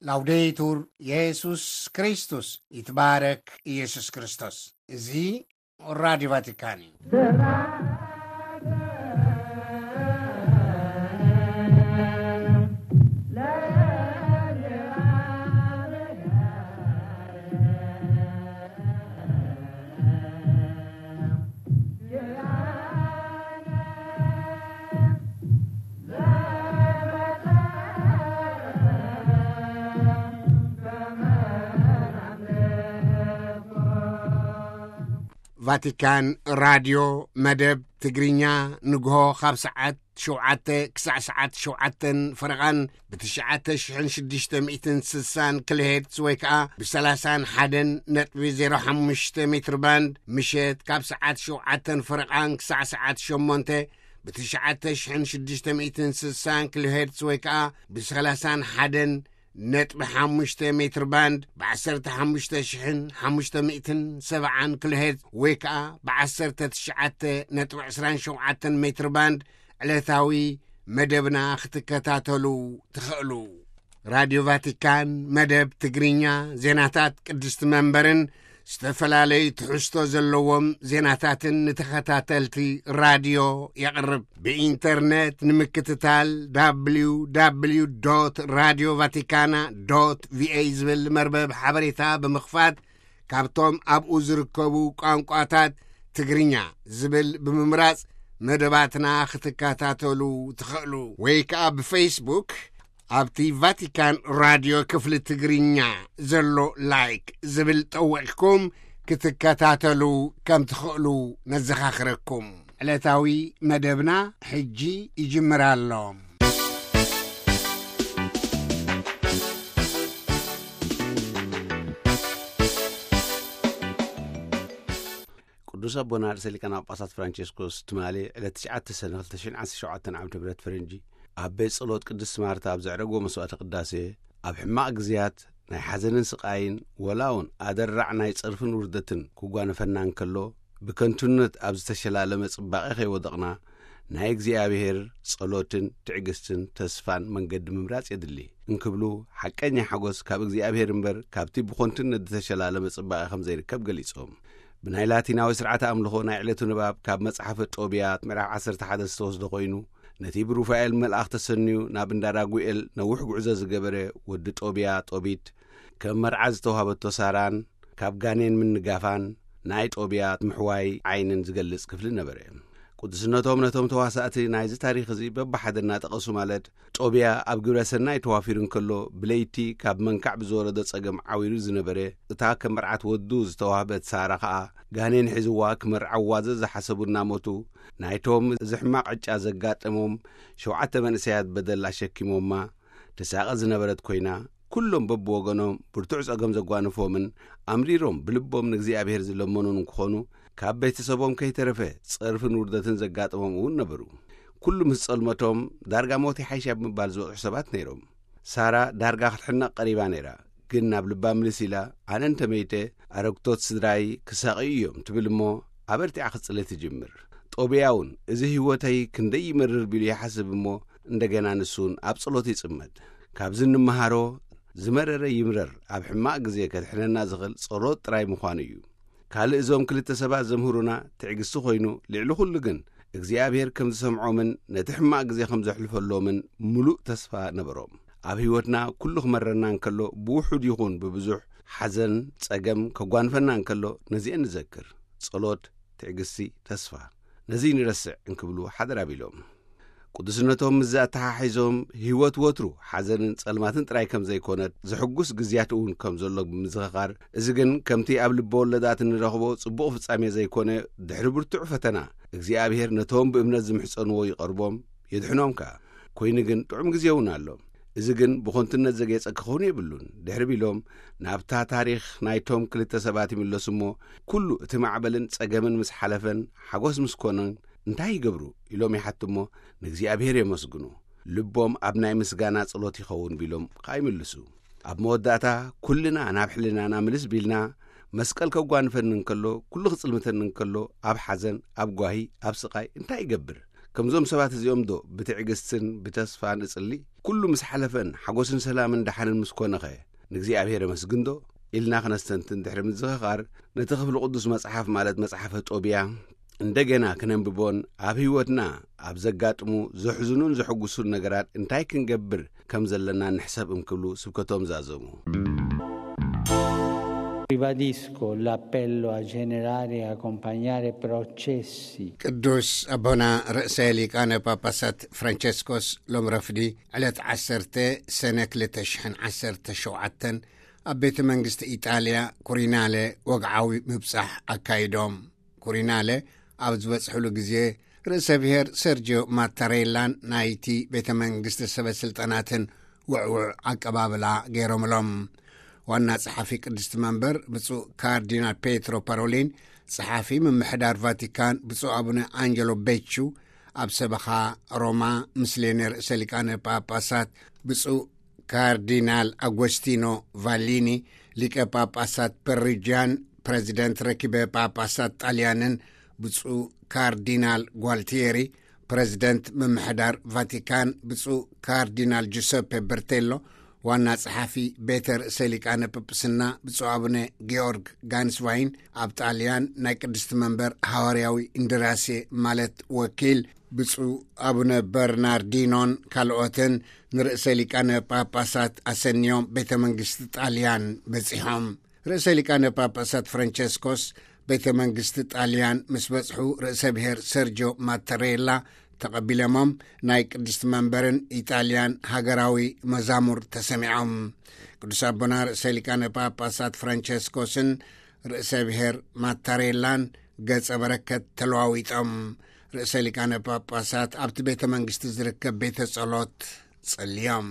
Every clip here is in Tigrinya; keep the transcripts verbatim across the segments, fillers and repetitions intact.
ላውዴቱር ኢየሱስ ክርስቶስ ይትባረክ ኢየሱስ ክርስቶስ እዚ ራዲዮ ቫቲካን ቫቲካን ራዲዮ መደብ ትግርኛ ንግሆ ካብ ሰዓት ሸውዓተ ክሳዕ ሰዓት ሸውዓተን ፈረቓን ብትሽዓተ ሽሕን ሽዱሽተ ሚእትን ስሳን ኪሎሄርትዝ ወይ ከዓ ብሰላሳን ሓደን ነጥቢ ዜሮ ሓሙሽተ ሜትር ባንድ ምሸት ካብ ሰዓት ሸውዓተን ፈረቓን ክሳዕ ሰዓት ሸሞንተ ብትሽዓተ ሽሕን ሽዱሽተ ሚእትን ስሳን ኪሎሄርትዝ ወይ ከዓ ብሰላሳን ሓደን ነጥቢ ሓሙሽተ ሜትር ባንድ ብዓሰርተ ሓሙሽተ ሽሕን ሓሙሽተ ሚእትን ሰብዓን ኪሎሄርትዝ ወይ ከዓ ብዓሰርተ ትሽዓተ ነጥቢ ዕስራን ሸውዓተን ሜትር ባንድ ዕለታዊ መደብና ክትከታተሉ ትኽእሉ። ራዲዮ ቫቲካን መደብ ትግርኛ ዜናታት ቅድስቲ መንበርን ዝተፈላለዩ ትሕዝቶ ዘለዎም ዜናታትን ንተኸታተልቲ ራድዮ ያቕርብ። ብኢንተርኔት ንምክትታል ደብሊው ደብሊው ዶት ራዲዮ ቫቲካና ዶት ቪኦኤ ዝብል መርበብ ሓበሬታ ብምኽፋት ካብቶም ኣብኡ ዝርከቡ ቋንቋታት ትግርኛ ዝብል ብምምራጽ መደባትና ክትከታተሉ ትኽእሉ። ወይ ከዓ ብፌስቡክ ኣብቲ ቫቲካን ራዲዮ ክፍሊ ትግርኛ ዘሎ ላይክ ዝብል ጠውዕኩም ክትከታተሉ ከም ትኽእሉ ነዘኻኽረኩም። ዕለታዊ መደብና ሕጂ ይጅምር ኣሎ። ቅዱስ አቦና ርእሰ ሊቃነ ጳጳሳት ፍራንቺስኮስ ትማሊ ዕለት ትሽዓተ ሰነ ክልተ ሽሕን ዓሰርተ ሸውዓተ ዓመተ ምህረት ፈረንጂ ኣብ ቤት ጸሎት ቅድስት ማርታ ኣብ ዘዕረጎ መስዋዕተ ቅዳሴ ኣብ ሕማቕ ግዜያት ናይ ሓዘንን ስቃይን ወላውን ኣደራዕ ናይ ጽርፍን ውርደትን ክጓነፈና እንከሎ ብከንቱነት ኣብ ዝተሸላለመ ጽባቐ ከይወደቕና ናይ እግዚኣብሔር ጸሎትን ትዕግስትን ተስፋን መንገዲ ምምራጽ የድሊ እንክብሉ ሓቀኛ ሓጎስ ካብ እግዚኣብሔር እምበር ካብቲ ብኮንቱነት ዝተሸላለመ ጽባቐ ከም ዘይርከብ ገሊጾም ብናይ ላቲናዊ ስርዓተ ኣምልኾ ናይ ዕለቱ ንባብ ካብ መጽሓፈ ጦብያት ምዕራፍ ዓሰርተ ሓደ ዝተወስደ ኮይኑ ነቲ ብሩፋኤል መልኣኽ ተሰንዩ ናብ እንዳራጉኤል ነዊሕ ጉዕዞ ዝገበረ ወዲ ጦብያ ጦቢት ከም መርዓ ዝተውሃበቶ ሳራን ካብ ጋኔን ምንጋፋን ናይ ጦብያት ምሕዋይ ዓይንን ዝገልጽ ክፍሊ ነበረ። ቅዱስነቶም ነቶም ተዋሳእቲ ናይዚ ታሪኽ እዚ በባሓደ እናጠቐሱ ማለት ጦብያ ኣብ ግብረ ሰናይ ተዋፊሩ እንከሎ ብለይቲ ካብ መንካዕ ብዝወረደ ጸገም ዓዊሩ ዝነበረ እታ ከም መርዓት ወዱ ዝተዋህበት ሳራ ከዓ ጋኔን ሒዝዋ ክመርዓዋ ዝሓሰቡ እናሞቱ ናይቶም ዝሕማቕ ዕጫ ዘጋጠሞም ሸውዓተ መንእሰያት በደል ኣሸኪሞማ ተሳቐ ዝነበረት ኮይና ኩሎም በብወገኖም ብርቱዕ ጸገም ዘጓንፎምን ኣምሪሮም ብልቦም ንእግዚኣብሔር ዝለመኑን ክኾኑ ካብ ቤተሰቦም ከይተረፈ ጽርፍን ውርደትን ዘጋጠሞም እውን ነበሩ። ኩሉ ምስ ጸልመቶም ዳርጋ ሞት ሓይሻ ብምባል ዝበቕሑ ሰባት ነይሮም። ሳራ ዳርጋ ክትሕነቕ ቀሪባ ነይራ፣ ግን ናብ ልባ ምልስ ኢላ ኣነ እንተመይተ ኣረግቶት ስድራይ ክሳቕዩ እዮም ትብል እሞ ኣበርቲዓ ክጽልት ትጅምር። ጦብያ እውን እዚ ህይወተይ ክንደይ ይመርር ቢሉ ይሓስብ እሞ እንደገና ንሱን ኣብ ጸሎት ይጽመድ። ካብዚ እንመሃሮ ዝመረረ ይምረር ኣብ ሕማቕ ግዜ ከድሕነና ዝኽእል ጸሎት ጥራይ ምዃኑ እዩ። ካልእ እዞም ክልተ ሰባት ዘምህሩና ትዕግስቲ ኮይኑ ልዕሊ ኩሉ ግን እግዚኣብሔር ከም ዝሰምዖምን ነቲ ሕማቕ ግዜ ከም ዘሕልፈሎምን ሙሉእ ተስፋ ነበሮም። ኣብ ህይወትና ኩሉ ክመረና እንከሎ ብውሑድ ይኹን ብብዙሕ ሓዘን ጸገም ከጓንፈና እንከሎ ነዚአን ንዘክር። ጸሎት፣ ትዕግስቲ፣ ተስፋ ነዚ ንረስዕ እንክብሉ ሓደራ ቢሎም ቅዱስነቶም ምዛ ተሓሒዞም ህይወት ወትሩ ሓዘንን ጸልማትን ጥራይ ከም ዘይኮነት ዝሕጉስ ግዜያት እውን ከም ዘሎ ብምዝኽኻር እዚ ግን ከምቲ ኣብ ልበ ወለዳት እንረኽቦ ጽቡቕ ፍጻሜ ዘይኮነ ድሕሪ ብርቱዕ ፈተና እግዚኣብሔር ነቶም ብእምነት ዝምሕፀንዎ ይቐርቦም የድሕኖም ከዓ ኮይኑ ግን ጥዑም ግዜ እውን ኣሎ። እዚ ግን ብኾንትነት ዘጌጸ ክኾኑ የብሉን። ድሕሪ ቢሎም ናብታ ታሪኽ ናይቶም ክልተ ሰባት ይምለሱ እሞ ኩሉ እቲ ማዕበልን ጸገምን ምስ ሓለፈን ሓጎስ ምስ ኮነን እንታይ ይገብሩ ኢሎም ይሓቱ እሞ ንእግዚኣብሔር የመስግኑ። ልቦም ኣብ ናይ ምስጋና ጸሎት ይኸውን ቢሎም ካይምልሱ። ኣብ መወዳእታ ኩልና ናብ ሕሊናና ምልስ ቢልና መስቀል ከጓንፈን እንከሎ ኩሉ ክጽልምተን እንከሎ ኣብ ሓዘን ኣብ ጓሂ ኣብ ስቃይ እንታይ ይገብር ከምዞም ሰባት እዚኦም ዶ ብትዕግስትን ብተስፋን እጽሊ ኩሉ ምስ ሓለፈን ሓጎስን ሰላምን ደሓንን ምስ ኮነኸ ንእግዚአብሔር መስግንዶ ኢልና ክነስተንትን ድሕሪ ምዝኽኻር ነቲ ክፍሊ ቅዱስ መጽሓፍ ማለት መጽሓፈ ጦብያ እንደገና ክነንብቦን ኣብ ህይወትና ኣብ ዘጋጥሙ ዘሕዝኑን ዘሕጉሱን ነገራት እንታይ ክንገብር ከም ዘለና ንሕሰብ እምክብሉ ስብከቶም ዛዘሙ። Ribadisco l'appello a generare e accompagnare processi. ቅዱስ አቡነ ርእሰ ሊቃነ ጳጳሳት ፍራንቸስኮስ ሎም ረፍዲ ዕለት ዓሰርተ ሰነ ክልተ ሽሕን ዓሰርተ ሸውዓተን ኣብ ቤተ መንግስቲ ኢጣልያ ኩሪናለ ወግዓዊ ምብጻሕ ኣካይዶም። ኩሪናለ ኣብ ዝበጽሕሉ ግዜ ርእሰ ብሔር ሰርጂዮ ማታሬላን ናይቲ ቤተ መንግስቲ ሰበስልጣናትን ውዕውዕ ኣቀባብላ ገይሮምሎም። ዋና ጸሓፊ ቅድስቲ መንበር ብፁዕ ካርዲናል ፔትሮ ፓሮሊን፣ ጸሓፊ ምምሕዳር ቫቲካን ብፁዕ አቡነ አንጀሎ ቤቹ፣ ኣብ ሰበኻ ሮማ ምስሌኔ ርእሰ ሊቃነ ጳጳሳት ብፁዕ ካርዲናል አጎስቲኖ ቫሊኒ፣ ሊቀ ጳጳሳት ፐሪጂያን፣ ፕሬዚደንት ረኪበ ጳጳሳት ጣልያንን ብፁዕ ካርዲናል ጓልቲየሪ፣ ፕሬዚደንት ምምሕዳር ቫቲካን ብፁዕ ካርዲናል ጁሴፔ በርቴሎ፣ ዋና ጸሓፊ ቤተ ርእሰ ሊቃነ ጵጵስና ብፁዕ አቡነ ጊዮርግ ጋንስዋይን፣ ኣብ ጣልያን ናይ ቅድስቲ መንበር ሐዋርያዊ እንደራሴ ማለት ወኪል ብፁዕ አቡነ በርናርዲኖን ካልኦትን ንርእሰ ሊቃነ ጳጳሳት አሰንዮም ቤተ መንግስቲ ጣልያን በጺሖም። ርእሰ ሊቃነ ጳጳሳት ፍራንቸስኮስ ቤተ መንግስቲ ጣልያን ምስ በጽሑ ርእሰ ብሔር ሰርጂዮ ማታሬላ ተቐቢሎሞም ናይ ቅድስቲ መንበርን ኢጣልያን ሃገራዊ መዛሙር ተሰሚዖም። ቅዱስ አቡነ ርእሰ ሊቃነ ጳጳሳት ፍራንቸስኮስን ርእሰ ብሔር ማታሬላን ገጸ በረከት ተለዋዊጦም። ርእሰ ሊቃነ ጳጳሳት ኣብቲ ቤተ መንግስቲ ዝርከብ ቤተ ጸሎት ጸልዮም።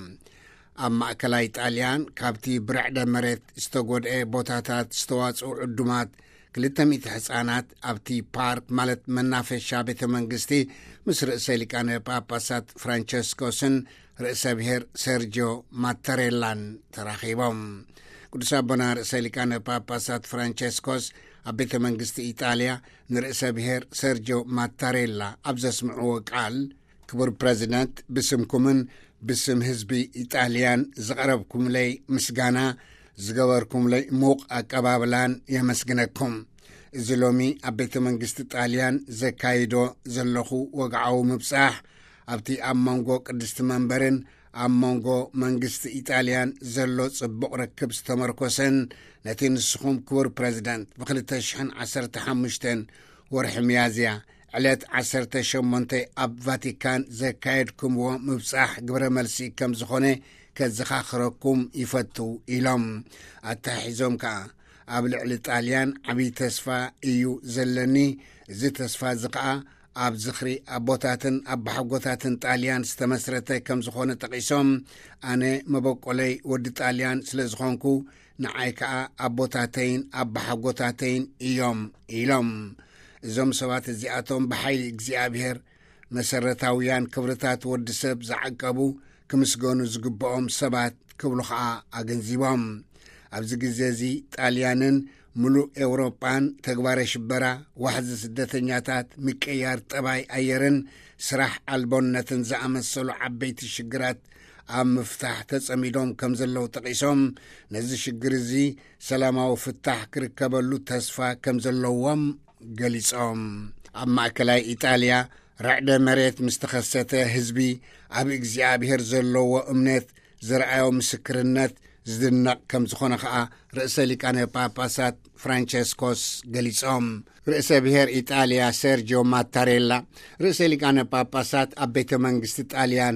ኣብ ማእከላይ ጣልያን ካብቲ ብርዕደ መሬት ዝተጐድአ ቦታታት ዝተዋጽኡ ዕዱማት ክልተ ሚእቲ ሕፃናት ኣብቲ ፓርክ ማለት መናፈሻ ቤተ መንግስቲ ምስ ርእሰ ሊቃነ ጳጳሳት ፍራንቸስኮስን ርእሰ ብሔር ሰርጂዮ ማታሬላን ተራኺቦም። ቅዱስ አቡነ ርእሰ ሊቃነ ጳጳሳት ፍራንቸስኮስ ኣብ ቤተ መንግስቲ ኢጣልያ ንርእሰ ብሔር ሰርጂዮ ማታሬላ ኣብ ዘስምዕዎ ቃል ክቡር ፕሬዚደንት ብስምኩምን ብስም ህዝቢ ኢጣልያን ዝቐረብኩምለይ ምስጋና ዝገበርኩምለይ ሙቕ ኣቀባብላን የመስግነኩም። እዚ ሎሚ ኣብ ቤተ መንግስቲ ጣልያን ዘካይዶ ዘለኹ ወግዓዊ ምብጻሕ ኣብቲ ኣብ መንጎ ቅድስቲ መንበርን ኣብ መንጎ መንግስቲ ኢጣልያን ዘሎ ጽቡቕ ርክብ ዝተመርኮሰን ነቲ ንስኹም ክቡር ፕሬዚደንት ብክልተ ሽሕን ዓሰርተ ሓሙሽተን ወርሒ ሚያዝያ ዕለት ዓሰርተ ሸሞንተ ኣብ ቫቲካን ዘካየድኩምዎ ምብጻሕ ግብረ መልሲ ከም ዝኾነ ከዘኻኽረኩም ይፈቱ ኢሎም ኣታሒዞም ከዓ ኣብ ልዕሊ ጣልያን ዓብዪ ተስፋ እዩ ዘለኒ። እዚ ተስፋ እዚ ከዓ ኣብ ዝኽሪ ኣቦታትን ኣባሓጎታትን ጣልያን ዝተመስረተ ከም ዝኾነ ጠቒሶም ኣነ መበቆለይ ወዲ ጣልያን ስለ ዝኾንኩ ንዓይ ከዓ ኣቦታተይን ኣባሓጎታተይን እዮም ኢሎም። እዞም ሰባት እዚኣቶም ብሓይሊ እግዚኣብሔር መሰረታውያን ክብርታት ወዲ ሰብ ዝዓቀቡ ክምስገኑ ዝግብኦም ሰባት ክብሉ ከዓ ኣገንዚቦም። ኣብዚ ግዜ እዚ ጣልያንን ሙሉእ ኤውሮጳን ተግባረ ሽበራ፣ ዋሕዚ ስደተኛታት፣ ምቅያር ጠባይ ኣየርን፣ ስራሕ ኣልቦነትን ዝኣመሰሉ ዓበይቲ ሽግራት ኣብ ምፍታሕ ተጸሚዶም ከም ዘለዉ ጠቒሶም ነዚ ሽግር እዚ ሰላማዊ ፍታሕ ክርከበሉ ተስፋ ከም ዘለዎም ገሊጾም። ኣብ ማእከላይ ኢጣልያ ራዕደ መሬት ምስ ተኸሰተ ህዝቢ ኣብ እግዚኣብሔር ዘለዎ እምነት ዝረኣዮ ምስክርነት ዝድነቕ ከም ዝኾነ ከዓ ርእሰ ሊቃነ ጳጳሳት ፍራንቸስኮስ ገሊጾም። ርእሰ ብሔር ኢጣልያ ሰርጂዮ ማታሬላ ርእሰ ሊቃነ ጳጳሳት ኣብ ቤተ መንግስቲ ጣልያን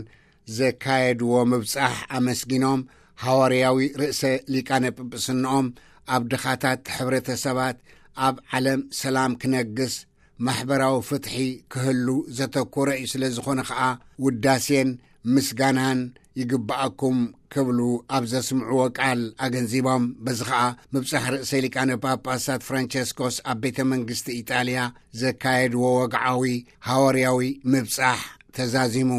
ዘካየድዎ ምብጻሕ ኣመስጊኖም ሐዋርያዊ ርእሰ ሊቃነ ጵጵስንኦም ኣብ ድኻታት ሕብረተሰባት ኣብ ዓለም ሰላም ክነግስ ማሕበራዊ ፍትሒ ክህሉ ዘተኮረ እዩ ስለ ዝኾነ ከዓ ውዳሴን ምስጋናን ይግባኣኩም ክብሉ ኣብ ዘስምዕዎ ቃል ኣገንዚቦም። በዚ ከዓ ምብጻሕ ርእሰ ሊቃነ ጳጳሳት ፍራንቸስኮስ ኣብ ቤተ መንግስቲ ኢጣልያ ዘካየድዎ ወግዓዊ ሐዋርያዊ ምብጻሕ ተዛዚሙ።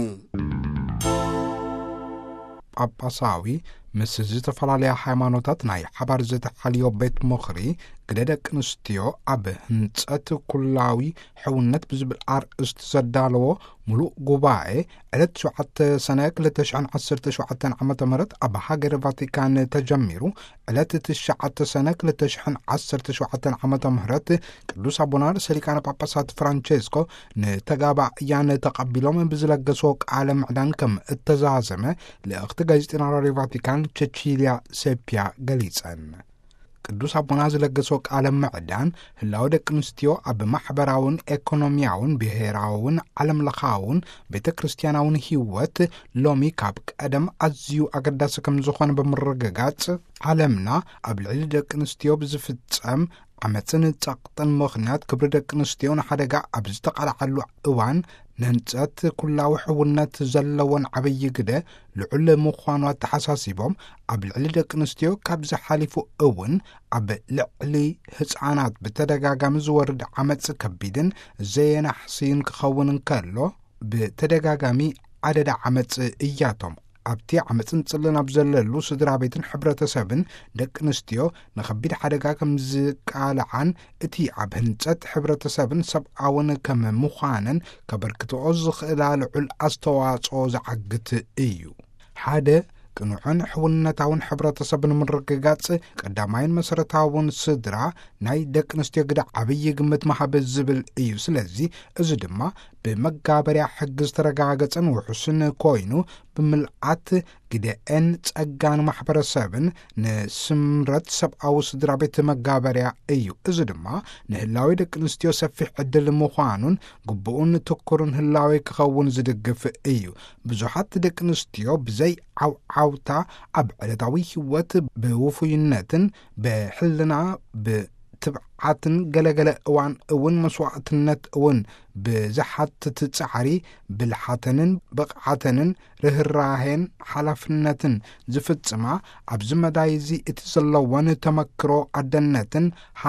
ጳጳሳዊ ምስ ዝተፈላለያ ሃይማኖታት ናይ ሓባር ዘተሓልዮ ቤት ምኽሪ ግደደቅ ንስትዮ ኣብ ህንጸት ኩላዊ ሕውነት ብዝብል ኣርእስቲ ዘዳለዎ ሙሉእ ጉባኤ ዕለት ሸውዓተ ሰነ ክልተ ሽሕን ዓሰርተ ሸውዓተን ዓመተ ምህረት ኣብ ሃገረ ቫቲካን ተጀሚሩ ዕለት ትሽዓተ ሰነ ክልተ ሽሕን ዓሰርተ ሸውዓተን ዓመተ ምህረት ቅዱስ አቡነ ርእሰ ሊቃነ ጳጳሳት ፍራንቼስኮ ንተጋባእያን ተቐቢሎም ብዝለገሶ ቃለ ምዕዳን ከም እተዛዘመ ለእኽቲ ጋዜጤና ራድዮ ቫቲካን ቼቺልያ ሴፒያ ገሊጸን። ቅዱስ አቡና ዝለገሶ ቃለ ምዕዳን ህላዊ ደቂ ኣንስትዮ ኣብ ማሕበራውን ኢኮኖሚያውን ብሄራውን ዓለም ለኻውን ቤተ ክርስቲያናውን ህይወት ሎሚ ካብ ቀደም ኣዝዩ ኣገዳሲ ከም ዝኾነ ብምርግጋጽ ዓለምና ኣብ ልዕሊ ደቂ ኣንስትዮ ብዝፍጸም ዓመፅን ጸቕጥን ምኽንያት ክብሪ ደቂ ኣንስትዮ ንሓደጋ ኣብ ዝተቓልዓሉ እዋን ንህንጸት ኩላዊ ሕውነት ዘለዎን ዓብዪ ግደ ልዑል ምዃኑ ተሓሳሲቦም ኣብ ልዕሊ ደቂ ኣንስትዮ ካብ ዝሓሊፉ እውን ኣብ ልዕሊ ህፃናት ብተደጋጋሚ ዝወርድ ዓመፅ ከቢድን ዘየናሕሲን ክኸውን እንከሎ ብተደጋጋሚ ዓደዳ ዓመፅ እያቶም ኣብቲ ዓመፅን ጽልን ኣብ ዘለሉ ስድራ ቤትን ሕብረተሰብን ደቂ ኣንስትዮ ንኸቢድ ሓደጋ ከም ዝቃልዓን እቲ ኣብ ህንጸት ሕብረተሰብን ሰብኣውን ከም ምዃነን ከበርክትኦ ዝኽእላ ልዑል ኣስተዋጽኦ ዝዓግት እዩ። ሓደ ቅኑዕን ሕውነታውን ሕብረተሰብ ንምርግጋጽ ቀዳማይን መሰረታውን ስድራ ናይ ደቂ ኣንስትዮ ግደ ዓብዪ ግምት መሃብ ዝብል እዩ። ስለዚ እዚ ድማ ብመጋበርያ ሕጊ ዝተረጋገጸን ውሑስን ኮይኑ ብምልኣት ግደአን ጸጋን ማሕበረሰብን ንስምረት ሰብኣዊ ስድራ ቤት መጋበርያ እዩ። እዚ ድማ ንህላዊ ደቂ ኣንስትዮ ሰፊሕ ዕድል ምዃኑን ግቡኡን ትኩርን ህላዊ ክኸውን ዝድግፍ እዩ። ብዙሓት ደቂ ኣንስትዮ ብዘይ ዓውዓውታ ኣብ ዕለታዊ ህይወት ብውፉይነትን ብሕልና ብትብዓትን ገለገለ እዋን እውን መስዋዕትነት እውን ብዝሓትት ጻዕሪ ብልሓተንን ብቕዓተንን ርህራሄን ሓላፍነትን ዝፍጽማ ኣብዚ መዳይ እዚ እቲ ዘለወን ተመክሮ ኣደነትን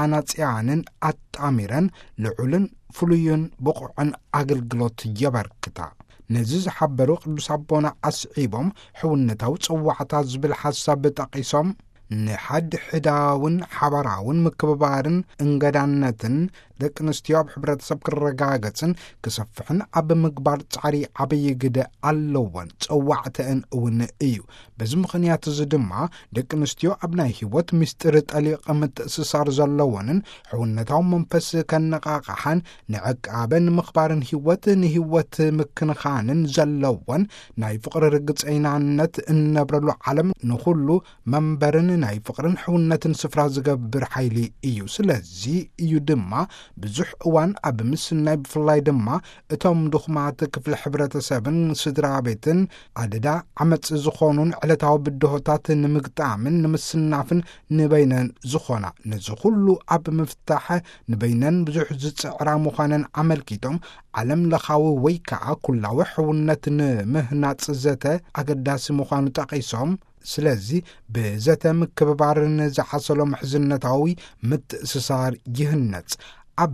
ሓናጽያንን ኣጣሚረን ልዑልን ፍሉይን ብቑዕን ኣገልግሎት የበርክታ። ነዚ ዝሓበሩ ቅዱስ አቦና ኣስዒቦም ሕውነታዊ ጽዋዕታ ዝብል ሓሳብ ጠቒሶም ንሓድ ሕዳውን ሓበራውን ምክብባርን እንገዳነትን ደቂ ኣንስትዮ ኣብ ሕብረተሰብ ክረጋገጽን ክሰፍሕን ኣብ ምግባር ጻዕሪ ዓብዪ ግደ ኣለወን ጽዋዕተአን እውን እዩ። በዚ ምኽንያት እዚ ድማ ደቂ ኣንስትዮ ኣብ ናይ ህይወት ምስጢር ጠሊቕ ምትእስሳር ዘለወንን ሕውነታዊ መንፈስ ከነቓቕሓን ንዕቃበን ምኽባርን ህይወት ንህይወት ምክንኻንን ዘለወን ናይ ፍቕሪ ርግጸይናነት እንነብረሉ ዓለም ንኹሉ መንበርን ናይ ፍቕርን ሕውነትን ስፍራ ዝገብር ሓይሊ እዩ። ስለዚ እዩ ድማ ብዙሕ እዋን ኣብ ምስናይ ብፍላይ ድማ እቶም ድኹማት ክፍሊ ሕብረተሰብን ስድራ ቤትን ኣደዳ ዓመፅ ዝኾኑን ዕለታዊ ብድሆታት ንምግጣምን ንምስናፍን ንበይነን ዝኾና ነዚ ኩሉ ኣብ ምፍታሕ ንበይነን ብዙሕ ዝፅዕራ ምዃነን ኣመልኪቶም ዓለም ለኻዊ ወይ ከዓ ኩላዊ ሕውነት ንምህናፅ ዘተ ኣገዳሲ ምዃኑ ጠቒሶም ስለዚ ብዘተ ምክብባርን ዝሓሰሎ ምሕዝነታዊ ምትእስሳር ይህነጽ ኣብ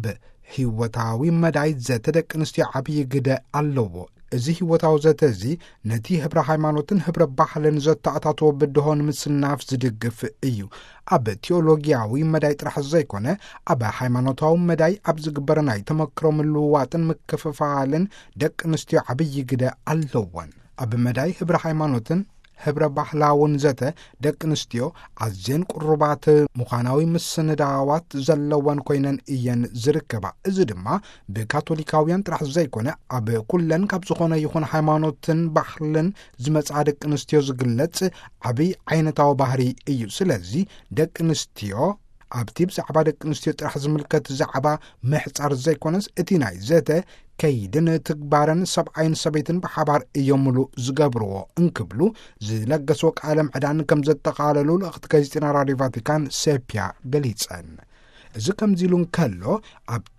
ህይወታዊ መዳይ ዘተ ደቂ ኣንስትዮ ዓብዪ ግደ ኣለዎ። እዚ ህይወታዊ ዘተ እዚ ነቲ ህብረ ሃይማኖትን ህብረ ባህልን ዘተኣታትዎ ብድሆ ንምስናፍ ዝድግፍ እዩ። ኣብ ቴዎሎጊያዊ መዳይ ጥራሕ ዘይኮነ ኣብ ሃይማኖታዊ መዳይ ኣብ ዝግበር ናይ ተመክሮ ምልውዋጥን ምክፍፋልን ደቂ ኣንስትዮ ዓብዪ ግደ ኣለወን። ኣብ መዳይ ህብረ ሃይማኖትን ህብረ ባህላውን ዘተ ደቂ ኣንስትዮ ኣዝየን ቁሩባት ምዃናዊ ምስንዳዋት ዘለወን ኮይነን እየን ዝርከባ። እዚ ድማ ብካቶሊካውያን ጥራሕ ዘይኮነ ኣብ ኩለን ካብ ዝኾነ ይኹን ሃይማኖትን ባህልን ዝመጻ ደቂ ኣንስትዮ ዝግለጽ ዓብይ ዓይነታዊ ባህሪ እዩ። ስለዚ ደቂ ኣንስትዮ ኣብቲ ብዛዕባ ደቂ ኣንስትዮ ጥራሕ ዝምልከት ዛዕባ ምሕጻር ዘይኮነስ እቲ ናይ ዘተ ከይድን ትግባረን ሰብኣይን ሰበይትን ብሓባር እዮም ሙሉእ ዝገብርዎ እንክብሉ ዝለገስዎ ቃለ ምዕዳን ከም ዘጠቓለሉ ለእኽቲ ጋዜጤና ራድዮ ቫቲካን ሴፒያ ገሊጸን። እዚ ከምዚ ኢሉ እንከሎ ኣብቲ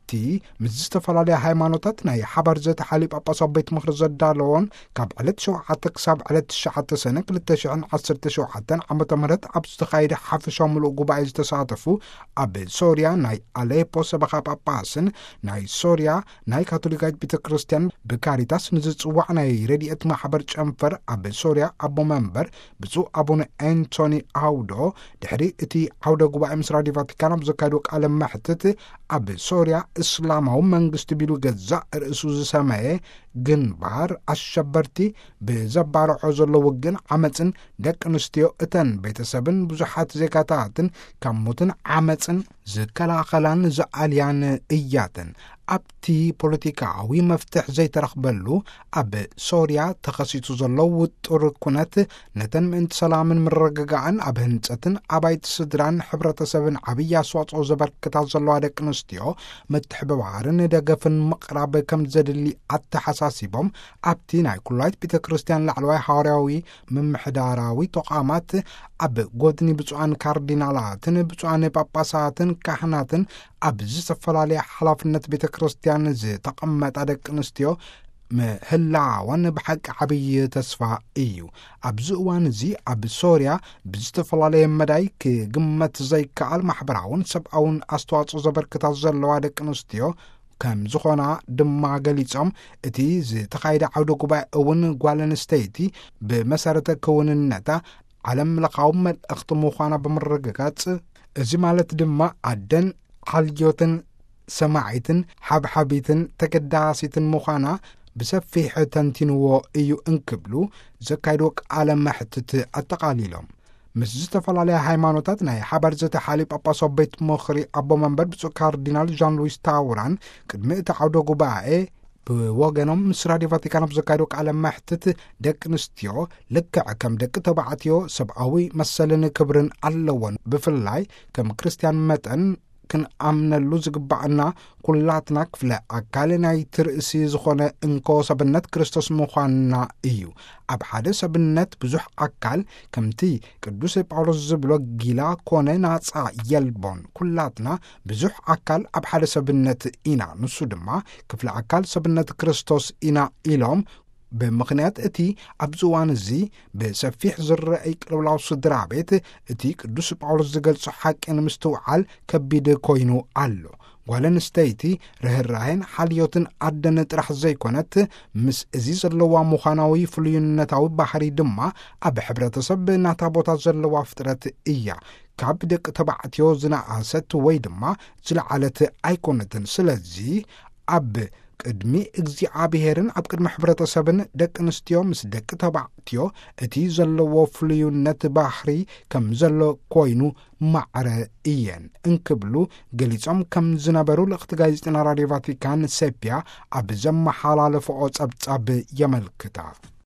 ቲ ምስ ዝተፈላለየ ሃይማኖታት ናይ ሓባር ዘተሓሊብ ጳጳሳት ቤት ምክሪ ዘዳለዎን ካብ ዕለት ሸውዓተ ክሳብ ዕለት ትሽዓተ ሰነ ክልተ ሽሕን ዓሰርተ ሸውዓተን ዓመተ ምህረት ኣብ ዝተኻየደ ሓፈሻዊ ምሉእ ጉባኤ ዝተሳተፉ ኣብ ሶርያ ናይ አሌፖ ሰበኻ ጳጳስን ናይ ሶርያ ናይ ካቶሊካዊት ቤተ ክርስቲያን ብካሪታስ ንዝፅዋዕ ናይ ረድኤት ማሕበር ጨንፈር ኣብ ሶርያ ኣቦ መንበር ብፁዕ አቡነ አንቶኒ አውዶ ድሕሪ እቲ ዓውደ ጉባኤ ምስ ራድዮ ቫቲካን ኣብ ዘካየዱ ቃለ መሕትት ኣብ ሶርያ እስላማዊ መንግስቲ ቢሉ ገዛእ ርእሱ ዝሰመየ ግንባር ኣሸበርቲ ብዘባርዖ ዘሎ ውግን ዓመፅን ደቂ ኣንስትዮ እተን ቤተሰብን ብዙሓት ዜጋታትን ካብ ሞትን ዓመፅን ዝከላኸላን ዝዓልያን እያትን ኣብቲ ፖለቲካዊ መፍትሕ ዘይተረኽበሉ ኣብ ሶርያ ተኸሲቱ ዘሎ ውጡር ኩነት ነተን ምእንቲ ሰላምን ምረግጋዕን ኣብ ህንፀትን ኣባይቲ ስድራን ሕብረተሰብን ዓብዪ ኣስተዋፅኦ ዘበርክታ ዘለዋ ደቂ ኣንስትዮ ምትሕብባርን ደገፍን ምቕራብ ከም ዘድሊ ኣተሓሳሲቦም ኣብቲ ናይ ኩላዊት ቤተ ክርስቲያን ላዕለዋይ ሓዋርያዊ ምምሕዳራዊ ተቋማት ኣብ ጎድኒ ብፁዓን ካርዲናላትን ብፁዓን ጳጳሳትን ካህናትን ኣብ ዝተፈላለዩ ሓላፍነት ቤተ ክርስቲያን ዝተቐመጣ ደቂ ኣንስትዮ ምህላወን ብሓቂ ዓብዪ ተስፋ እዩ። ኣብዚ እዋን እዚ ኣብ ሶርያ ብዝተፈላለየ መዳይ ክግመት ዘይከኣል ማሕበራውን ሰብኣውን ኣስተዋፅኦ ዘበርክታ ዘለዋ ደቂ ኣንስትዮ ከም ዝኾና ድማ ገሊፆም እቲ ዝተኻየደ ዓውደ ጉባኤ እውን ጓል ኣንስተይቲ ብመሰረተ ክውንነታ ዓለም ለኻዊ መልእኽቲ ምዃና ብምርግጋጽ እዚ ማለት ድማ ኣደን ሓልዮትን ሰማዒትን ሓብሓቢትን ተገዳሲትን ምዃና ብሰፊሕ ተንቲንዎ እዩ እንክብሉ ዘካይድዎ ቃለ መሕትት ኣጠቓሊሎም ምስ ዝተፈላለየ ሃይማኖታት ናይ ሓባር ዘተሓሊብ ጳጳሳት ቤት ምኽሪ ኣቦ መንበር ብፁዕ ካርዲናል ዣን ሉዊስ ታውራን ቅድሚ እቲ ዓውደ ጉባኤ ብወገኖም ምስ ራድዮ ቫቲካን ኣብ ዘካየድዎ ቃለ መሕትት ደቂ ኣንስትዮ ልክዕ ከም ደቂ ተባዕትዮ ሰብኣዊ መሰልን ክብርን ኣለዎን ብፍላይ ከም ክርስቲያን መጠን ክንኣምነሉ ዝግባአና ኩላትና ክፍለ ኣካል ናይ ትርእሲ ዝኾነ እንኮ ሰብነት ክርስቶስ ምዃንና እዩ። ኣብ ሓደ ሰብነት ብዙሕ ኣካል ከምቲ ቅዱስ ጳውሎስ ዝብሎ ጊላ ኮነ ናጻ የልቦን ኩላትና ብዙሕ ኣካል ኣብ ሓደ ሰብነት ኢና ንሱ ድማ ክፍለ ኣካል ሰብነት ክርስቶስ ኢና ኢሎም ብምኽንያት እቲ ኣብዚ እዋን እዚ ብሰፊሕ ዝረአይ ቅልውላው ስድራ ቤት እቲ ቅዱስ ጳውሎስ ዝገልጾ ሓቂ ንምስትውዓል ከቢድ ኮይኑ ኣሎ። ጓል ኣንስተይቲ ርህራሄን ሓልዮትን ኣደን ጥራሕ ዘይኮነት ምስ እዚ ዘለዋ ምዃናዊ ፍሉይነታዊ ባህሪ ድማ ኣብ ሕብረተሰብ ናታ ቦታ ዘለዋ ፍጥረት እያ። ካብ ደቂ ተባዕትዮ ዝነኣሰት ወይ ድማ ዝለዓለት ኣይኮነትን። ስለዚ ኣብ ቅድሚ እግዚኣብሔርን ኣብ ቅድሚ ሕብረተሰብን ደቂ ኣንስትዮ ምስ ደቂ ተባዕትዮ እቲ ዘለዎ ፍሉይነት ባህሪ ከም ዘሎ ኮይኑ ማዕረ እየን እንክብሉ ገሊፆም ከም ዝነበሩ ልእኽቲ ጋዜጠና ራድዮ ቫቲካን ሴፒያ ኣብ ዘመሓላለፍኦ ጸብጻብ የመልክታ።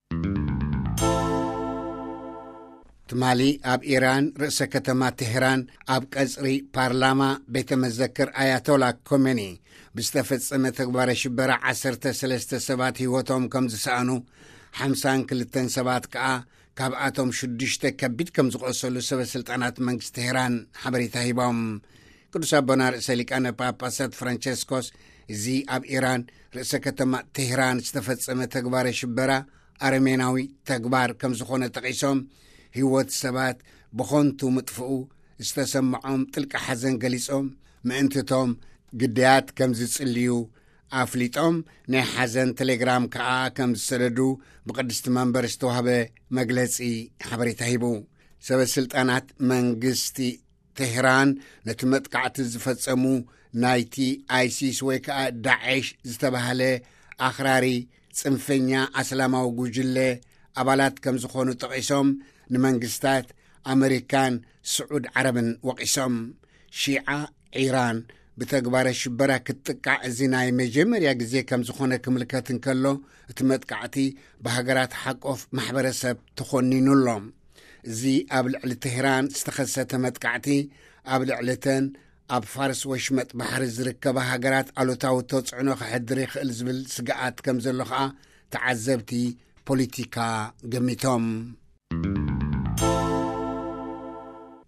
ትማሊ ኣብ ኢራን ርእሰ ከተማ ቴህራን ኣብ ቀጽሪ ፓርላማ ቤተ መዘክር ኣያቶላ ኮሜኒ ብዝተፈጸመ ተግባረ ሽበራ ዓሰርተ ሰለስተ ሰባት ህይወቶም ከም ዝሰኣኑ ሓምሳን ክልተን ሰባት ከዓ ካብኣቶም ሽዱሽተ ከቢድ ከም ዝቆሰሉ ሰበ ስልጣናት መንግስቲ ቴህራን ሓበሬታ ሂቦም። ቅዱስ ኣቦና ርእሰ ሊቃነ ጳጳሳት ፍራንቸስኮስ እዚ ኣብ ኢራን ርእሰ ከተማ ቴህራን ዝተፈጸመ ተግባረ ሽበራ ኣረሜናዊ ተግባር ከም ዝኾነ ጠቒሶም ህይወት ሰባት ብኾንቱ ምጥፍኡ ዝተሰምዖም ጥልቂ ሓዘን ገሊጾም ምእንትቶም ግዳያት ከም ዝጽልዩ ኣፍሊጦም ናይ ሓዘን ቴሌግራም ከዓ ከም ዝሰደዱ ብቅድስቲ መንበር ዝተዋህበ መግለጺ ሓበሬታ ሂቡ። ሰበስልጣናት መንግስቲ ቴህራን ነቲ መጥቃዕቲ ዝፈጸሙ ናይቲ ኣይሲስ ወይ ከዓ ዳዕሽ ዝተባህለ ኣኽራሪ ጽንፈኛ ኣስላማዊ ጉጅለ ኣባላት ከም ዝኾኑ ጠቒሶም ንመንግስታት ኣሜሪካን ስዑድ ዓረብን ወቂሶም ሺዓ ኢራን ብተግባረ ሽበራ ክትጥቃዕ እዚ ናይ መጀመርያ ግዜ ከም ዝኾነ ክምልከት እንከሎ እቲ መጥቃዕቲ ብሃገራት ሓቆፍ ማሕበረሰብ ተኾኒኑሎም እዚ ኣብ ልዕሊ ቴህራን ዝተኸሰተ መጥቃዕቲ ኣብ ልዕሊተን ኣብ ፋርስ ወሽመጥ ባሕሪ ዝርከባ ሃገራት ኣሉታዊ ተጽዕኖ ክሕድር ይኽእል ዝብል ስግኣት ከም ዘሎ ከዓ ተዓዘብቲ ፖለቲካ ገሚቶም።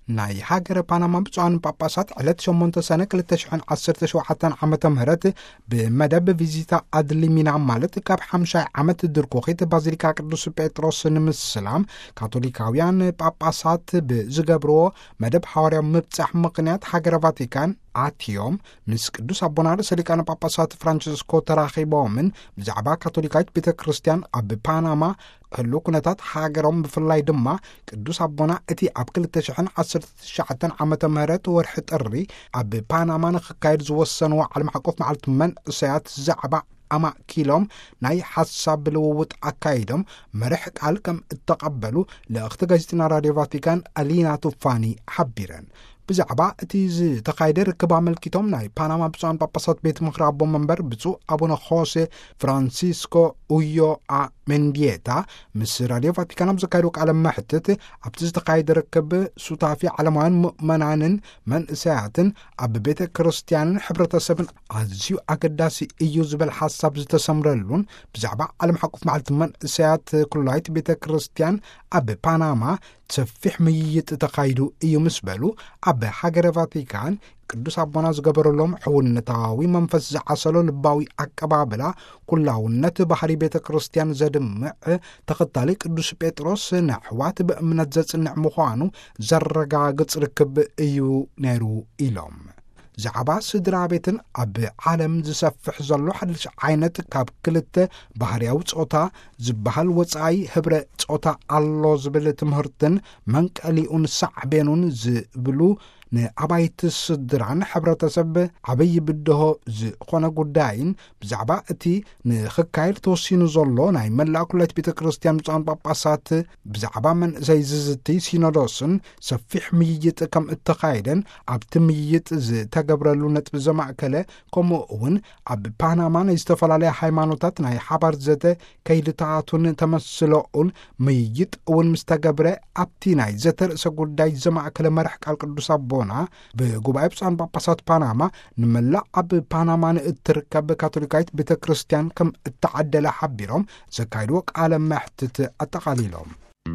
ናይ ሃገረ ፓናማ ብፁዓን ጳጳሳት ዕለት ሸሞንተ ሰነ ክልተ ሽሕን ዓሰርተ ሸውዓተ ዓመተ ምህረት ብመደብ ቪዚታ ኣድሊሚና ማለት ካብ ሓምሻይ ዓመት ድርኮኺት ባዚሊካ ቅዱስ ጴጥሮስ ንምስላም ካቶሊካውያን ጳጳሳት ብዝገብርዎ መደብ ሐዋርያዊ ምብጻሕ ምኽንያት ሃገረ ቫቲካን ኣትዮም ምስ ቅዱስ ኣቦና ርእሰ ሊቃነ ጳጳሳት ፍራንቺስኮ ተራኺቦምን ብዛዕባ ካቶሊካዊት ቤተ ክርስቲያን ኣብ ፓናማ ህሉ ኩነታት ሃገሮም ብፍላይ ድማ ቅዱስ ኣቦና እቲ ኣብ ክልተ ሽሕን ዓሰርተ ትሽዓተ ዓመተ ምህረት ወርሒ ጥሪ ኣብ ፓናማ ንኽካየድ ዝወሰንዎ ዓለም አቀፍ መዓልቲ መንእሰያት ዛዕባ ኣማኪሎም ናይ ሓሳብ ልውውጥ ኣካይዶም መርሕ ቃል ከም እተቐበሉ ለእኽቲ ጋዜጠኛ ራድዮ ቫቲካን አሊና ቱፋኒ ሓቢረን። ብዛዕባ እቲ ዝተኻየደ ርክብ ኣመልኪቶም ናይ ፓናማ ብፁዓን ጳጳሳት ቤት ምኽሪ ኣቦ መንበር ብፁዕ ኣቡነ ሆሴ ፍራንሲስኮ ኡዮ አ መንዲየታ ምስ ራድዮ ቫቲካን ኣብ ዘካየዱ ቃለ መሕትት ኣብቲ ዝተኻየደ ርክብ ሱታፊ ዓለማውያን ምእመናንን መንእሰያትን ኣብ ቤተ ክርስቲያንን ሕብረተሰብን ኣዝዩ ኣገዳሲ እዩ ዝብል ሓሳብ ዝተሰምረሉን ብዛዕባ ዓለም አቀፍ መዓልቲ መንእሰያት ኩላዊት ቤተ ክርስቲያን ኣብ ፓናማ ሰፊሕ ምይይጥ ተኻይዱ እዩ ምስ በሉ ኣብ ሃገረ ቫቲካን ቅዱስ ኣቦና ዝገበረሎም ሕውነታዊ መንፈስ ዝዓሰሎ ልባዊ ኣቀባብላ ኩላውነት ባህሪ ቤተ ክርስቲያን ዘድምዕ ተኸታሊ ቅዱስ ጴጥሮስ ንኣሕዋት ብእምነት ዘጽንዕ ምዃኑ ዘረጋግጽ ርክብ እዩ ነይሩ ኢሎም። ዛዕባ ስድራ ቤትን ኣብ ዓለም ዝሰፍሕ ዘሎ ሓድሽ ዓይነት ካብ ክልተ ባህርያዊ ጾታ ዝበሃል ወጻኢ ህብረ ጾታ ኣሎ ዝብል ትምህርትን መንቀሊኡን ሳዕቤኑን ዝብሉ ንኣባይቲ ስድራን ሕብረተሰብ ዓበይ ብድሆ ዝኾነ ጉዳይን ብዛዕባ እቲ ንኽካየድ ተወሲኑ ዘሎ ናይ መላእ ኩላዊት ቤተ ክርስቲያን ብፁዓን ጳጳሳት ብዛዕባ መንእሰይ ዝዝቲ ሲኖዶስን ሰፊሕ ምይይጥ ከም እተኻየደን ኣብቲ ምይይጥ ዝተገብረሉ ነጥቢ ዘማእከለ ከምኡ እውን ኣብ ፓናማ ናይ ዝተፈላለየ ሃይማኖታት ናይ ሓባር ዘተ ከይድታቱን ተመስሎኡን ምይይጥ እውን ምስ ተገብረ ኣብቲ ናይ ዘተ ርእሰ ጉዳይ ዘማእከለ መራሕ ቃል ቅዱስ ኣቦ ብጉባኤ ብፁዓን ጳጳሳት ፓናማ ንመላእ ኣብ ፓናማ ንእትርከብ ካቶሊካዊት ቤተ ክርስቲያን ከም እተዓደለ ሓቢሮም ዘካይድዎ ቃለ መሕትት ኣጠቓሊሎም።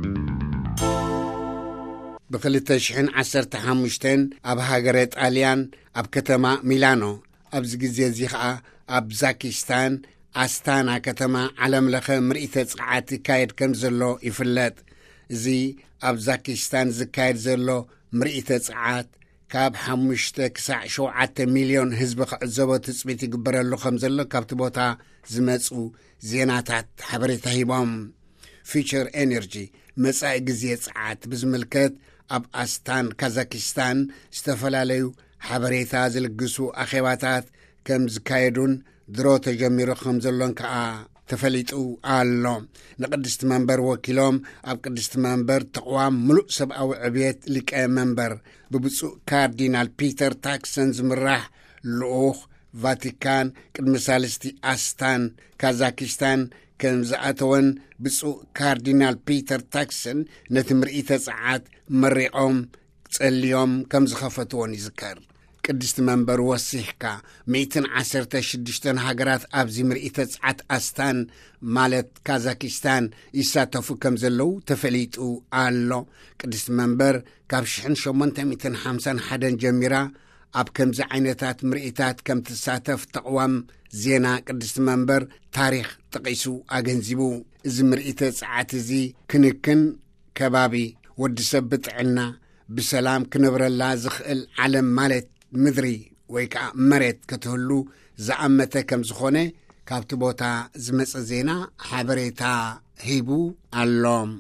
ብክልተ ሽሕን ዓሰርተ ሓሙሽተን ኣብ ሃገረ ጣልያን ኣብ ከተማ ሚላኖ ኣብዚ ግዜ እዚ ከዓ ኣብ ዛኪስታን ኣስታና ከተማ ዓለምለኸ ምርኢተ ጽዓት ይካየድ ከም ዘሎ ይፍለጥ። እዚ ኣብ ዛኪስታን ዝካየድ ዘሎ ምርኢተ ጽዓት ካብ ሓሙሽተ ክሳዕ ሸውዓተ ሚልዮን ህዝቢ ክዕዘቦ ትጽቢት ይግበረሉ ከም ዘሎ ካብቲ ቦታ ዝመጹ ዜናታት ሓበሬታ ሂቦም። ፊቸር ኤነርጂ መጻኢ ግዜ ጽዓት ብዝምልከት ኣብ ኣስታን ካዛኪስታን ዝተፈላለዩ ሓበሬታ ዝልግሱ ኣኼባታት ከም ዝካየዱን ድሮ ተጀሚሩ ከም ዘሎን ከዓ ተፈሊጡ ኣሎ። ንቅድስቲ መንበር ወኪሎም ኣብ ቅድስቲ መንበር ተቋም ሙሉእ ሰብኣዊ ዕብየት ሊቀ መንበር ብብፁዕ ካርዲናል ፒተር ታክሰን ዝምራሕ ልኡኽ ቫቲካን ቅድሚ ሳልስቲ ኣስታን ካዛኪስታን ከም ዝኣተወን ብፁዕ ካርዲናል ፒተር ታክሰን ነቲ ምርኢተ ጽዓት መሪቖም ጸልዮም ከም ዝኸፈትዎን ይዝከር። ቅድስቲ መንበር ወሲሕካ ሚእትን ዓሰርተ ሽዱሽተን ሃገራት ኣብዚ ምርኢተ ጽዓት ኣስታን ማለት ካዛኪስታን ይሳተፉ ከም ዘለው ተፈሊጡ ኣሎ። ቅድስቲ መንበር ካብ ሽሕን ሸሞንተ ሚእትን ሓምሳን ሓደን ጀሚራ ኣብ ከምዚ ዓይነታት ምርኢታት ከም ትሳተፍ ተቕዋም ዜና ቅድስቲ መንበር ታሪኽ ጠቒሱ ኣገንዚቡ። እዚ ምርኢተ ጽዓት እዚ ክንክን ከባቢ ወዲ ሰብ ብጥዕና ብሰላም ክነብረላ ዝኽእል ዓለም ማለት ምድሪ ወይ ከዓ መሬት ክትህሉ ዝኣመተ ከም ዝኾነ ካብቲ ቦታ ዝመጸ ዜና ሓበሬታ ሂቡ ኣሎም።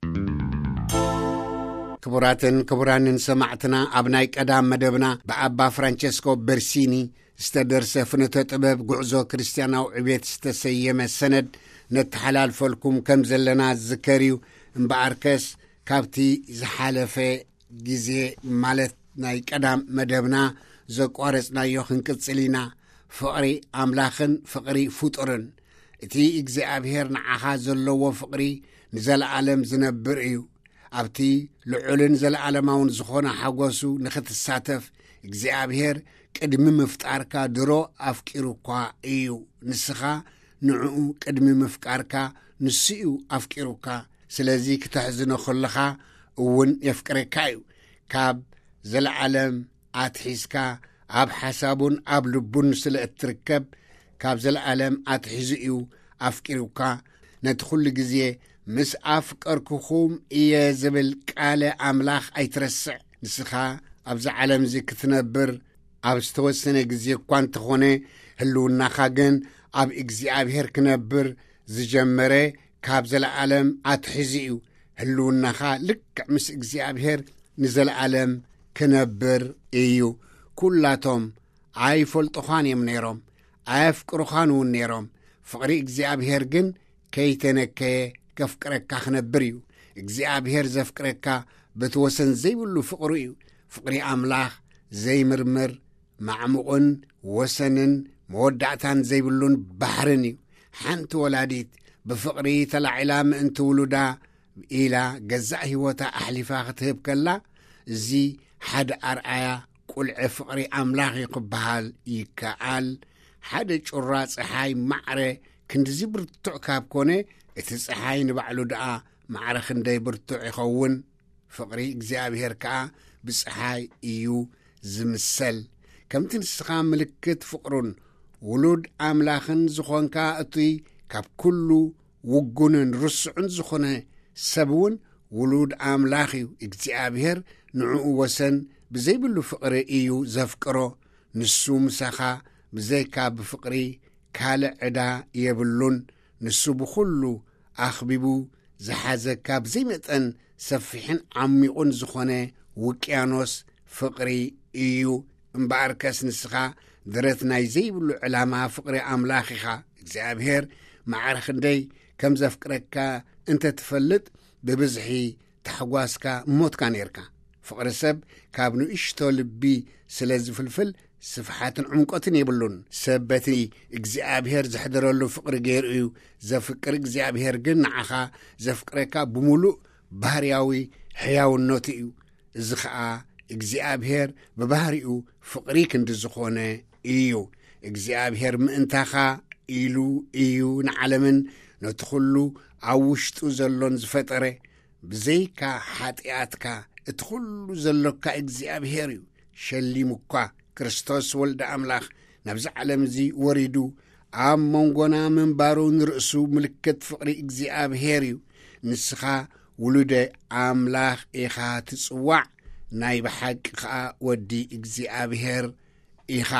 ክቡራትን ክቡራንን ሰማዕትና ኣብ ናይ ቀዳም መደብና ብኣባ ፍራንቸስኮ በርሲኒ ዝተደርሰ ፍኖተ ጥበብ ጉዕዞ ክርስቲያናዊ ዕብየት ዝተሰየመ ሰነድ ነተሓላልፈልኩም ከም ዘለና ዝዝከር እዩ። እምበኣርከስ ካብቲ ዝሓለፈ ጊዜ ማለት ናይ ቀዳም መደብና ዘቋረጽናዮ ክንቅጽል ኢና። ፍቕሪ ኣምላኽን ፍቕሪ ፍጡርን እቲ እግዚኣብሔር ንዓኻ ዘለዎ ፍቕሪ ንዘለዓለም ዝነብር እዩ። ኣብቲ ልዑልን ዘለዓለማውን ዝኾነ ሓጐሱ ንኽትሳተፍ እግዚኣብሔር ቅድሚ ምፍጣርካ ድሮ ኣፍቂሩኳ እዩ። ንስኻ ንዕኡ ቅድሚ ምፍቃርካ ንስኡ ኣፍቂሩካ። ስለዚ ክትሕዝኖ ኸለኻ እውን የፍቅረካ እዩ። ካብ ዘለዓለም ኣትሒዝካ ኣብ ሓሳቡን ኣብ ልቡን ስለ እትርከብ ካብ ዘለዓለም ኣትሒዙ እዩ ኣፍቂሩካ ነቲ ኩሉ ግዜ ምስ ኣፍቀርክኹም እየ ዝብል ቃለ ኣምላኽ ኣይትረስዕ ንስኻ ኣብዚ ዓለም እዚ ክትነብር ኣብ ዝተወሰነ ግዜ እኳ እንተኾነ ህልውናኻ ግን ኣብ እግዚኣብሔር ክነብር ዝጀመረ ካብ ዘለዓለም ኣትሒዙ እዩ ህልውናኻ ልክዕ ምስ እግዚኣብሔር ንዘለዓለም ክነብር እዩ ኩላቶም ኣይፈልጡኻን እዮም ነይሮም ኣየፍቅሩኻን እውን ነይሮም ፍቕሪ እግዚኣብሔር ግን ከይተነከየ ከፍቅረካ ክነብር እዩ እግዚኣብሔር ዘፍቅረካ በተወሰን ዘይብሉ ፍቕሪ እዩ ፍቕሪ ኣምላኽ ዘይምርምር ማዕሙቕን ወሰንን መወዳእታን ዘይብሉን ባሕርን እዩ ሓንቲ ወላዲት ብፍቕሪ ተላዒላ ምእንቲ ውሉዳ ኢላ ገዛእ ህይወታ ኣሕሊፋ ክትህብ ከላ እዚ ሓደ ኣርኣያ ቁልዒ ፍቕሪ ኣምላኽ ይኽበሃል ይከኣል ሓደ ጩራ ፀሓይ ማዕረ ክንዲዚ ብርቱዕ ካብ ኮነ እቲ ፀሓይ ንባዕሉ ደኣ ማዕረ ክንደይ ብርቱዕ ይኸውን ፍቕሪ እግዚኣብሔር ከዓ ብፀሓይ እዩ ዝምሰል ከምቲ ንስኻ ምልክት ፍቕሩን ውሉድ ኣምላኽን ዝኾንካ እቱይ ካብ ኩሉ ውጉንን ርስዑን ዝኾነ ሰብ እውን ውሉድ ኣምላኽ እዩ እግዚኣብሔር ንዕኡ ወሰን ብዘይብሉ ፍቕሪ እዩ ዘፍቅሮ ንሱ ምሳኻ ብዘይካ ብፍቕሪ ካልእ ዕዳ የብሉን ንሱ ብኩሉ ኣኽቢቡ ዝሓዘካ ብዘይመጠን ሰፊሕን ዓሚቑን ዝኾነ ውቅያኖስ ፍቕሪ እዩ እምበኣርከስ ንስኻ ድረት ናይ ዘይብሉ ዕላማ ፍቕሪ ኣምላኽ ኢኻ እግዚኣብሔር ማዕረ ክንደይ ከም ዘፍቅረካ እንተ ትፈልጥ ብብዝሒ ተሕጓስካ ሞትካ ነርካ ፍቕሪ ሰብ ካብ ንእሽቶ ልቢ ስለ ዝፍልፍል ስፍሓትን ዕምቆትን የብሉን ሰብ በቲ እግዚኣብሔር ዘሕደረሉ ፍቕሪ ገይሩ እዩ ዘፍቅር እግዚኣብሔር ግን ንዓኻ ዘፍቅረካ ብምሉእ ባህርያዊ ሕያውነቱ እዩ እዚ ከዓ እግዚኣብሔር ብባህሪኡ ፍቕሪ ክንዲ ዝኾነ እዩ እግዚኣብሔር ምእንታኻ ኢሉ እዩ ንዓለምን ነቲ ኩሉ ኣብ ውሽጡ ዘሎን ዝፈጠረ ብዘይካ ሓጢኣትካ እቲ ኩሉ ዘሎካ እግዚኣብሔር እዩ ሸሊሙካ ክርስቶስ ወልደ ኣምላኽ ናብዚ ዓለም እዚ ወሪዱ ኣብ መንጎና ምንባሩ ንርእሱ ምልክት ፍቕሪ እግዚኣብሔር እዩ ንስኻ ውሉደ ኣምላኽ ኢኻ ትጽዋዕ ናይ ብሓቂ ከዓ ወዲ እግዚኣብሔር ኢኻ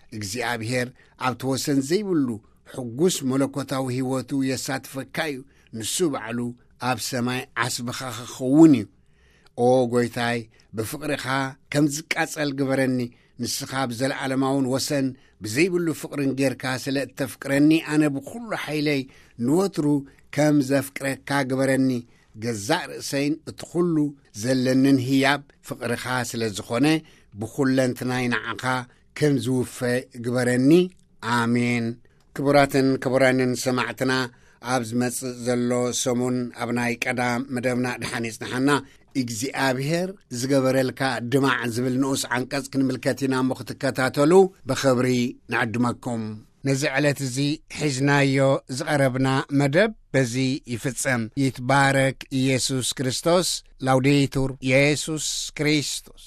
እግዚኣብሔር ኣብ ተወሰን ዘይብሉ ሕጉስ መለኮታዊ ህይወቱ የሳትፈካ እዩ ንሱ ባዕሉ ኣብ ሰማይ ዓስብኻ ክኸውን እዩ ኦ ጎይታይ ብፍቕሪኻ ከም ዝቃጸል ግበረኒ ንስኻ ብዘለዓለማውን ወሰን ብዘይብሉ ፍቕርን ጌርካ ስለ እተፍቅረኒ ኣነ ብኩሉ ሓይለይ ንወትሩ ከም ዘፍቅረካ ግበረኒ ገዛእ ርእሰይን እቲ ኩሉ ዘለንን ህያብ ፍቕሪኻ ስለ ዝኾነ ብኩለንትናይ ንዓኻ ከም ዝውፈ ግበረኒ ኣሜን ክቡራትን ክቡራንን ሰማዕትና ኣብ ዝመጽእ ዘሎ ሰሙን ኣብ ናይ ቀዳም መደብና ድሓኒጽናሓና እግዚኣብሔር ዝገበረልካ ድማዕ ዝብል ንኡስ ዓንቀጽ ክንምልከት ኢና እሞ ክትከታተሉ ብኽብሪ ንዕድመኩም ነዚ ዕለት እዚ ሒዝናዮ ዝቐረብና መደብ በዚ ይፍጸም ይትባረክ ኢየሱስ ክርስቶስ ላውዴቱር ኢየሱስ ክርስቶስ